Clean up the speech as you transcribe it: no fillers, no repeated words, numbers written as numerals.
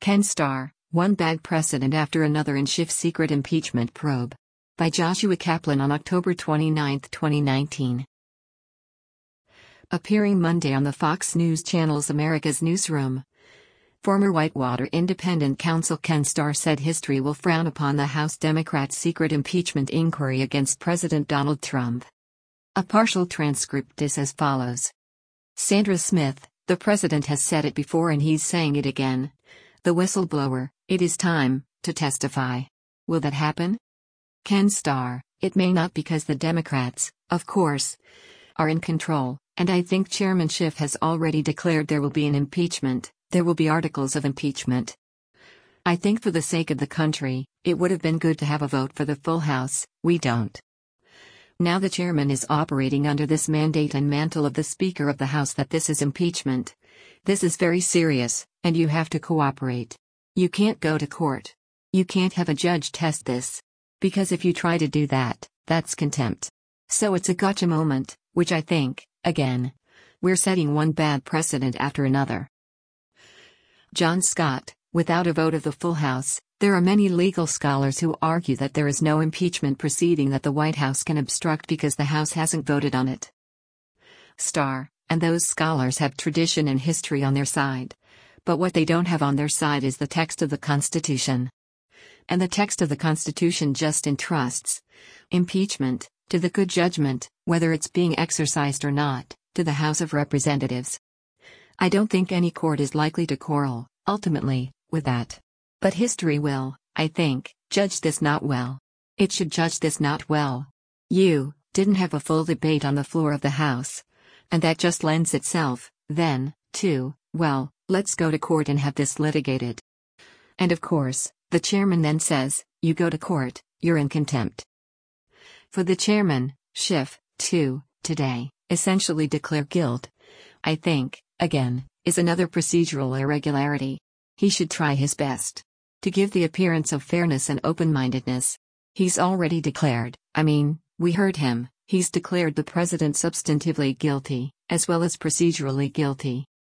Ken Starr, one bad precedent after another in Schiff's secret impeachment probe. By Joshua Kaplan on October 29, 2019. Appearing Monday on the Fox News Channel's America's Newsroom. Former Whitewater Independent Counsel Ken Starr said history will frown upon the House Democrats' secret impeachment inquiry against President Donald Trump. A partial transcript is as follows. Sandra Smith, the president has said it before and he's saying it again. The whistleblower, it is time to testify. Will that happen? Ken Starr, it may not because the Democrats, of course, are in control, and I think Chairman Schiff has already declared there will be an impeachment, there will be articles of impeachment. I think for the sake of the country, it would have been good to have a vote for the full House, we don't. Now the chairman is operating under this mandate and mantle of the Speaker of the House that this is impeachment. This is very serious, and you have to cooperate. You can't go to court. You can't have a judge test this. Because if you try to do that, that's contempt. So it's a gotcha moment, which I think, again, we're setting one bad precedent after another. John Scott, without a vote of the full House, there are many legal scholars who argue that there is no impeachment proceeding that the White House can obstruct because the House hasn't voted on it. Starr, and those scholars have tradition and history on their side. But what they don't have on their side is the text of the Constitution. And the text of the Constitution just entrusts impeachment to the good judgment, whether it's being exercised or not, to the House of Representatives. I don't think any court is likely to quarrel, ultimately, with that. But history will, I think, judge this not well. It should judge this not well. You didn't have a full debate on the floor of the House. And that just lends itself, then, to, well, let's go to court and have this litigated. And of course, the chairman then says, you go to court, you're in contempt. For the chairman, Schiff, to, today, essentially declare guilt, I think, again, is another procedural irregularity. He should try his best to give the appearance of fairness and open-mindedness. He's already declared, we heard him, he's declared the president substantively guilty, as well as procedurally guilty.